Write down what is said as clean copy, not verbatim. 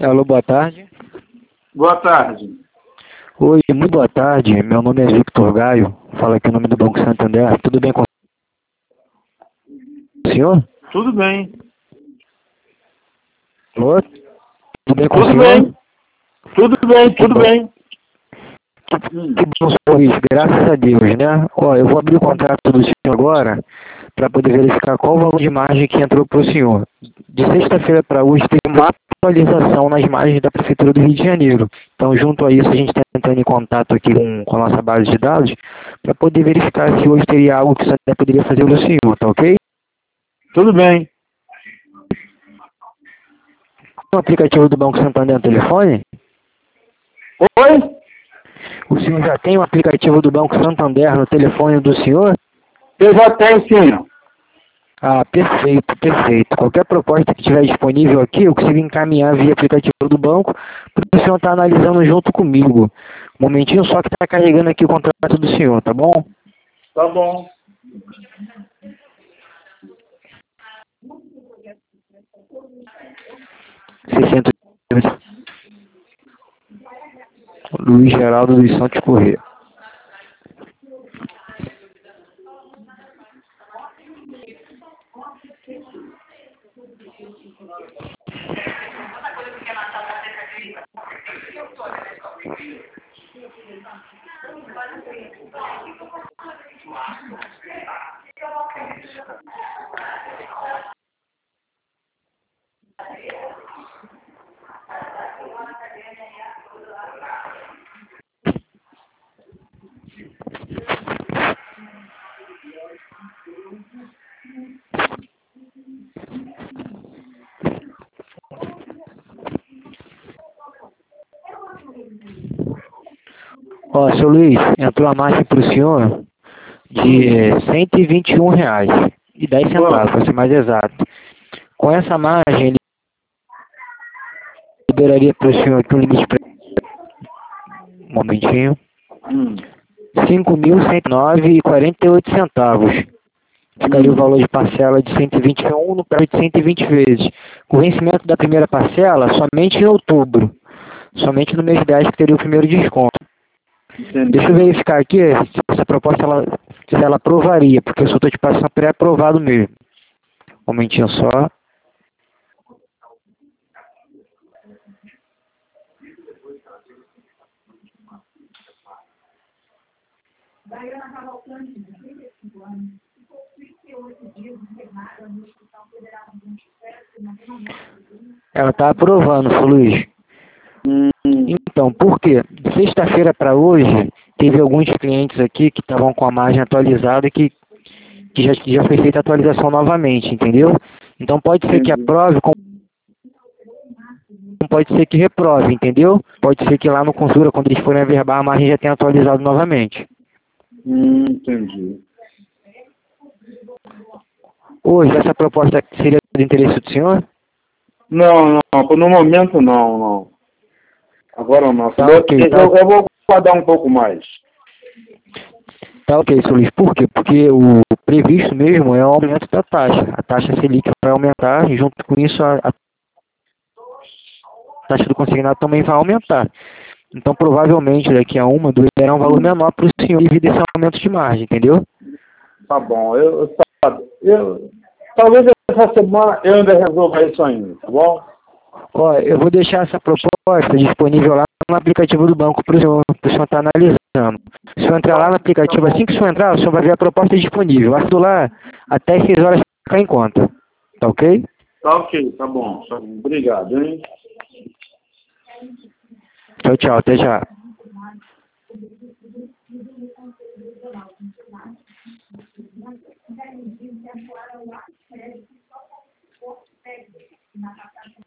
Alô, boa tarde. Boa tarde. Oi, muito boa tarde. Meu nome é Victor Gaio. Fala aqui o nome do Banco Santander. Tudo bem com o senhor? Tudo bem. Alô? Tudo bem com o Tudo senhor? bem. Tudo bem, tudo bem. Que bom, senhor. Graças a Deus, né? Ó, eu vou abrir o contrato do senhor agora para poder verificar qual o valor de margem que entrou para o senhor. De sexta-feira para hoje teve uma atualização nas margens da Prefeitura do Rio de Janeiro. Então, junto a isso, a gente está entrando em contato aqui com a nossa base de dados para poder verificar se hoje teria algo que o Santander poderia fazer para o senhor, tá ok? Tudo bem. O aplicativo do Banco Santander no telefone? Oi? O senhor já tem o aplicativo do Banco Santander no telefone do senhor? Eu já tenho sim. Ah, perfeito, perfeito. Qualquer proposta que estiver disponível aqui, eu consigo encaminhar via aplicativo do banco para o senhor estar analisando junto comigo. Um momentinho só que está carregando aqui o contrato do senhor, tá bom? Tá bom. Seiscentos Luiz Geraldo dos Santos Corrêa. Ó, seu Luiz, entrou a margem para o senhor de R$ 121,10, para ser mais exato. Com essa margem, ele liberaria para o senhor aqui um limite para... Um momentinho. R$ 5.109,48. Ficaria o valor de parcela de 121 no prazo de 120 vezes. Com o vencimento da primeira parcela, somente em outubro. Somente no mês 10 que teria o primeiro desconto. Entendi. Deixa eu verificar aqui se essa proposta se ela aprovaria, porque eu só estou te passando pré-aprovado mesmo. Um momentinho só. Ela está aprovando, seu Luiz. Então, por quê? De sexta-feira para hoje, teve alguns clientes aqui que estavam com a margem atualizada que já foi feita a atualização novamente, entendeu? Então pode ser que aprove, como pode ser que reprove, entendeu? Pode ser que lá no Consura, quando eles forem averbar, a margem já tenha atualizado novamente. Entendi. Hoje, essa proposta seria do interesse do senhor? Não, no momento não. Agora não. Tá ok, tá. Eu vou guardar um pouco mais. Tá ok, seu Luiz. Por quê? Porque o previsto mesmo é o aumento da taxa. A taxa Selic vai aumentar e junto com isso a taxa do consignado também vai aumentar. Então provavelmente daqui a 1, 2 terá um valor menor para o senhor devido a esse aumento de margem, entendeu? Tá bom. Talvez essa semana eu ainda resolva isso ainda, tá bom? Ó, eu vou deixar essa proposta disponível lá no aplicativo do banco para o senhor estar analisando. Se o senhor entrar lá no aplicativo, assim que o senhor entrar, o senhor vai ver a proposta disponível. Acho lá até 6 horas ficar em conta. Tá ok? Tá ok, tá bom. Obrigado, hein? Tchau, tchau. Até já.